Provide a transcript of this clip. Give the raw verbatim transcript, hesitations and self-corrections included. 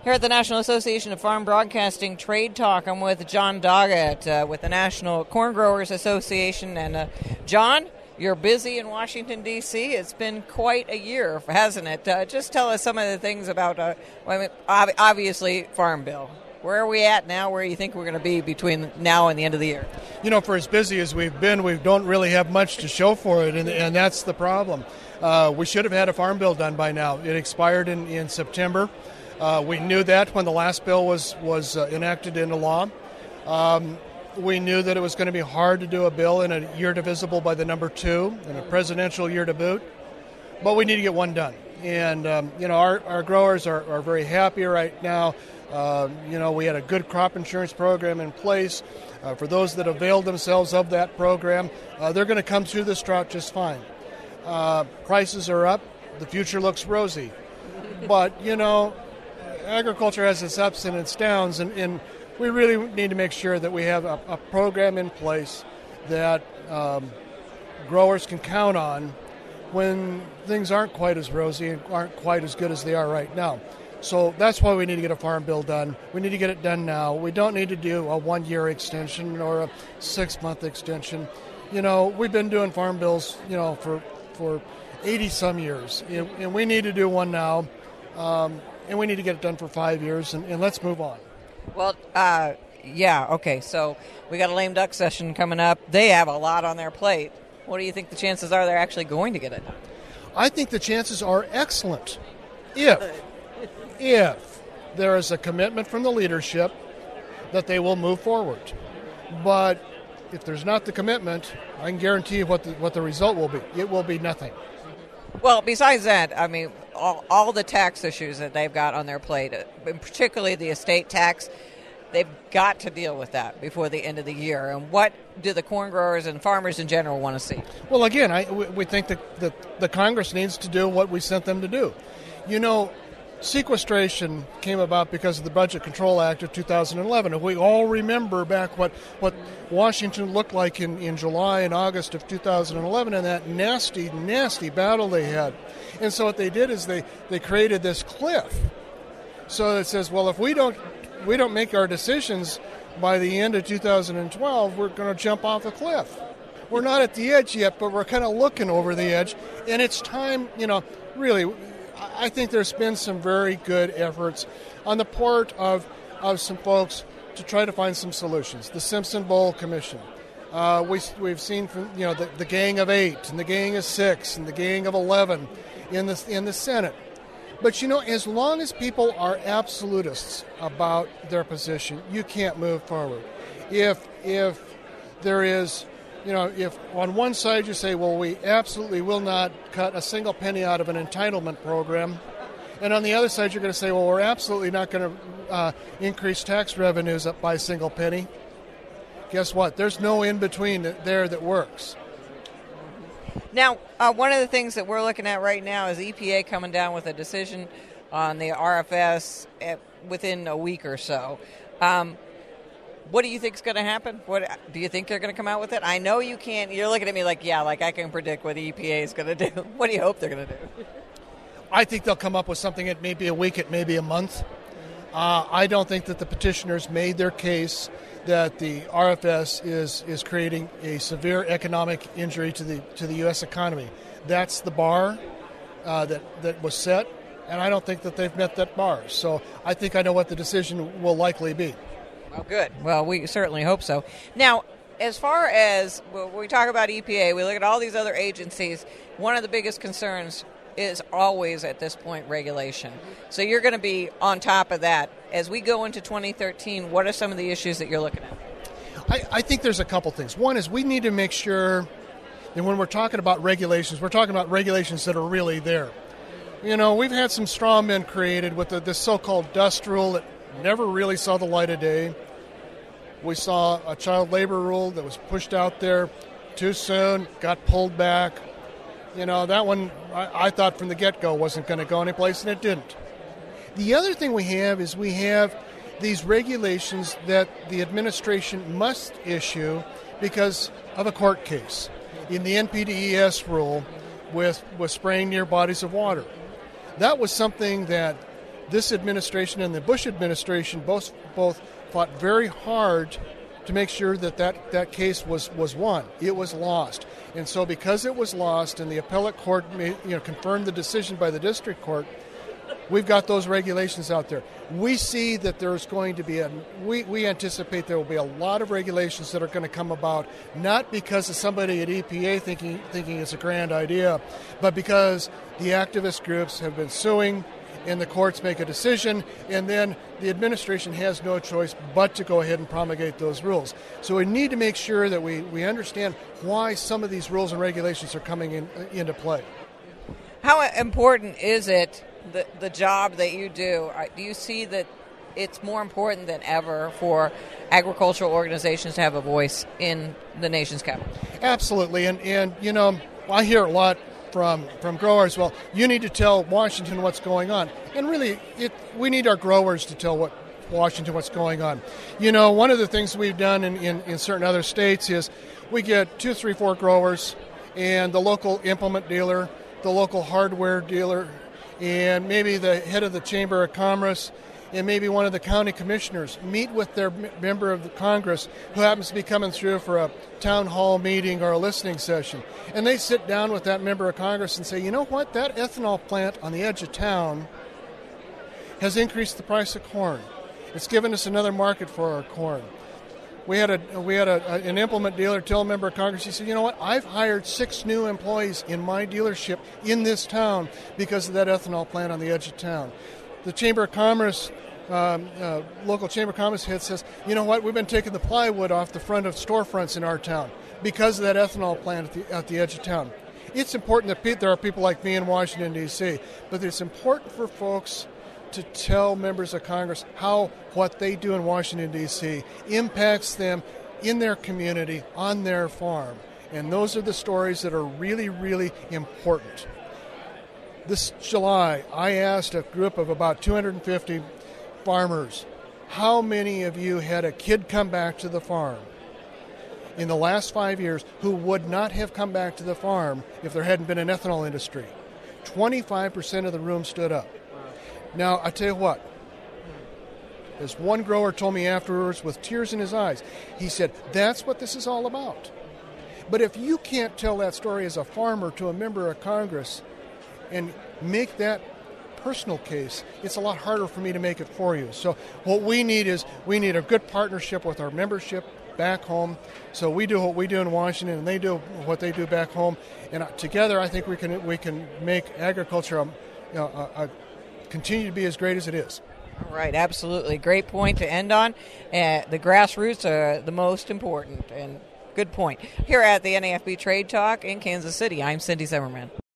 Here at the National Association of Farm Broadcasting Trade Talk, I'm with John Doggett uh, with the National Corn Growers Association. And uh, John, you're busy in Washington, D C It's been quite a year, hasn't it? Uh, just tell us some of the things about, uh, well, I mean, ob- obviously, Farm Bill. Where are we at now? Where do you think we're going to be between now and the end of the year? You know, for as busy as we've been, we don't really have much to show for it, and, and that's the problem. Uh, we should have had a Farm Bill done by now. It expired in, in September. Uh, we knew that when the last bill was, was uh, enacted into law. Um, we knew that it was going to be hard to do a bill in a year divisible by the number two, and a presidential year to boot. But we need to get one done. And, um, you know, our, our growers are, are very happy right now. Uh, you know, we had a good crop insurance program in place. Uh, for those that availed themselves of that program, uh, they're going to come through this drought just fine. Uh, prices are up. The future looks rosy. But, you know, agriculture has its ups and its downs, and, and we really need to make sure that we have a, a program in place that um, growers can count on when things aren't quite as rosy and aren't quite as good as they are right now. So that's why we need to get a Farm Bill done. We need to get it done now. We don't need to do a one-year extension or a six-month extension. You know, we've been doing Farm Bills, you know, for for eighty-some years, and we need to do one now. Um, And we need to get it done for five years, and, and let's move on. Well, uh, yeah, okay, so we got a lame duck session coming up. They have a lot on their plate. What do you think the chances are they're actually going to get it done? I think the chances are excellent if, if there is a commitment from the leadership that they will move forward. But if there's not the commitment, I can guarantee you what the, what the result will be. It will be nothing. Well, besides that, I mean, all, all the tax issues that they've got on their plate, and particularly the estate tax, they've got to deal with that before the end of the year. And what do the corn growers and farmers in general want to see? Well, again, I, we think that, that the Congress needs to do what we sent them to do. You know, sequestration came about because of the Budget Control Act of two thousand eleven. And we all remember back what, what Washington looked like in, in July and August of two thousand eleven and that nasty, nasty battle they had. And so what they did is they, they created this cliff. So it says, well, if we don't we don't make our decisions by the end of two thousand twelve, we're going to jump off a cliff. We're not at the edge yet, but we're kind of looking over the edge. And it's time, you know, really, I think there's been some very good efforts on the part of, of some folks to try to find some solutions. The Simpson Bowl Commission. Uh, we, we've seen from, you know, the, the Gang of Eight and the Gang of Six and the Gang of Eleven in the, in the Senate. But, you know, as long as people are absolutists about their position, you can't move forward. If if there is, you know, if on one side you say, well, we absolutely will not cut a single penny out of an entitlement program, and on the other side you're going to say, well, we're absolutely not going to uh, increase tax revenues up by a single penny, guess what? There's no in-between there that works. Now, uh, one of the things that we're looking at right now is E P A coming down with a decision on the R F S at, within a week or so. Um, what do you think is going to happen? What do you think they're going to come out with it? I know you can't. You're looking at me like, yeah, like I can predict what the E P A is going to do. What do you hope they're going to do? I think they'll come up with something. It may be a week, it may be a month. Uh, I don't think that the petitioners made their case that the R F S is, is creating a severe economic injury to the to the U S economy. That's the bar uh, that, that was set, and I don't think that they've met that bar. So I think I know what the decision will likely be. Well, good. Well, we certainly hope so. Now, as far as when we talk about E P A, we look at all these other agencies, one of the biggest concerns is always at this point regulation. So you're going to be on top of that. As we go into twenty thirteen, what are some of the issues that you're looking at? I, I think there's a couple things. One is we need to make sure that when we're talking about regulations, we're talking about regulations that are really there. You know, we've had some straw men created with the, the so-called dust rule that never really saw the light of day. We saw a child labor rule that was pushed out there too soon, got pulled back. You know, that one I, I thought from the get-go wasn't going to go anyplace, and it didn't. The other thing we have is we have these regulations that the administration must issue because of a court case. In the N P D E S rule with, with spraying near bodies of water. That was something that this administration and the Bush administration both both fought very hard to make sure that that, that case was, was won. It was lost. And so because it was lost and the appellate court made, you know, confirmed the decision by the district court, we've got those regulations out there. We see that there's going to be a, we, we anticipate there will be a lot of regulations that are going to come about, not because of somebody at E P A thinking, thinking it's a grand idea, but because the activist groups have been suing and the courts make a decision, and then the administration has no choice but to go ahead and promulgate those rules. So we need to make sure that we, we understand why some of these rules and regulations are coming in, into play. How important is it, the, the job that you do? Do you see that it's more important than ever for agricultural organizations to have a voice in the nation's capital? Absolutely. And, and you know, I hear a lot from from growers, well, you need to tell Washington what's going on. And really, it, we need our growers to tell what Washington what's going on. You know, one of the things we've done in, in, in certain other states is we get two, three, four growers and the local implement dealer, the local hardware dealer, and maybe the head of the Chamber of Commerce, and maybe one of the county commissioners meet with their member of the Congress who happens to be coming through for a town hall meeting or a listening session. And they sit down with that member of Congress and say, you know what, that ethanol plant on the edge of town has increased the price of corn. It's given us another market for our corn. We had a we had a, an implement dealer tell a member of Congress, he said, you know what, I've hired six new employees in my dealership in this town because of that ethanol plant on the edge of town. The Chamber of Commerce, um, uh, local Chamber of Commerce head says, you know what, we've been taking the plywood off the front of storefronts in our town because of that ethanol plant at the, at the edge of town. It's important that pe- there are people like me in Washington, D C, but it's important for folks to tell members of Congress how what they do in Washington, D C impacts them in their community, on their farm. And those are the stories that are really, really important. This July, I asked a group of about two hundred fifty farmers, how many of you had a kid come back to the farm in the last five years who would not have come back to the farm if there hadn't been an ethanol industry? twenty-five percent of the room stood up. Now, I tell you what, as one grower told me afterwards with tears in his eyes, he said, that's what this is all about. But if you can't tell that story as a farmer to a member of Congress and make that personal case, it's a lot harder for me to make it for you. So what we need is we need a good partnership with our membership back home. So we do what we do in Washington, and they do what they do back home. And together, I think we can we can make agriculture a, you know, a, a continue to be as great as it is. All right, absolutely. Great point to end on. Uh, the grassroots are the most important, and good point. Here at the N A F B Trade Talk in Kansas City, I'm Cindy Zimmerman.